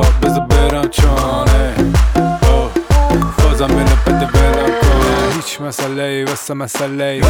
سکا بذار برم چانه فازم بینه بده بلم کنه هیچ مسئله ای واسه مسئله ای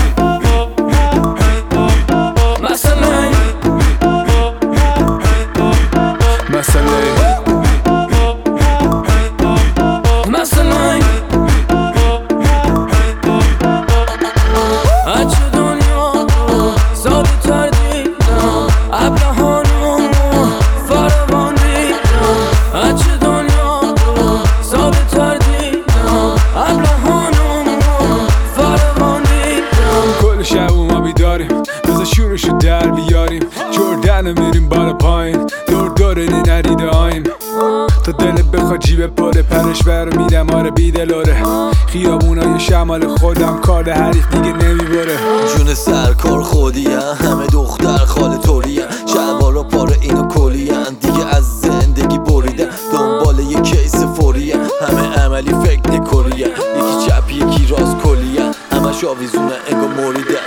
شورشو در بیاریم جردن میریم بالا پایین دور دوره نریده آیم تا دلت بخواد جیب پره پرش برو میدم آره بیدلاره خیابونای شمال خودم کار حریف دیگه نمیباره جون سرکار خودیم همه دختر خاله طوریم شلوارا پاره اینو کلیم دیگه از زندگی بریدن دنبال یه کیس فوریم همه عملی فکر نکوریم یکی چپ یکی راست کلیم همش آویزونه انگار مریدن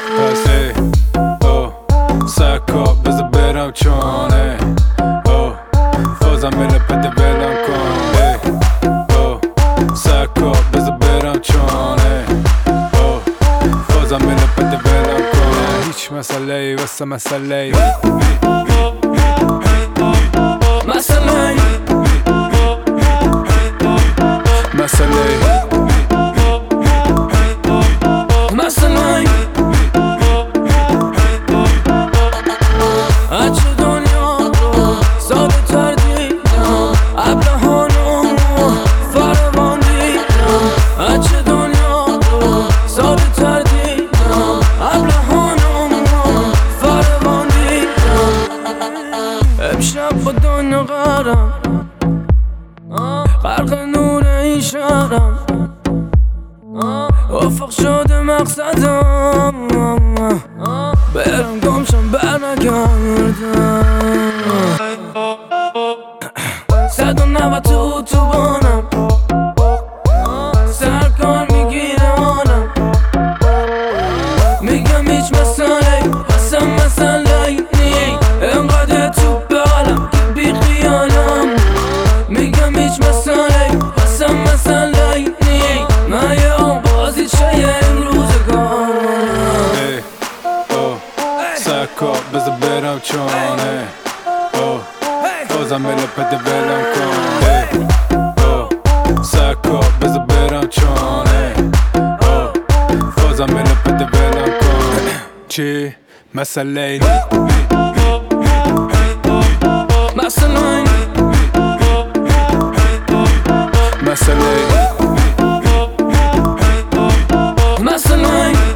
سکا بذار برم چانه فازم بینه بده بلم کنه سکا بذار برم چانه فازم بینه بده بلم کنه هیچ مسئله ای واسه مسئله ای امشب با دنیا قرم غرق نور این شهرم افق شده مقصدم برم گمشم برنگردم 190 تو اتوبانم سرکار میگیره آنم میگم هیچ مسئله اصلا مسئله نی انقدر تو بالم که بی خیالم میگم هیچ مسئله اصلا مسئله نی من یه بازی چه امروزگارم سکا بذار برم چانه فازم بینه بده بلم کنه سکا بذار برم چانه فازم بینه بده بلم کنه چی؟ مسئله ای مسئله ای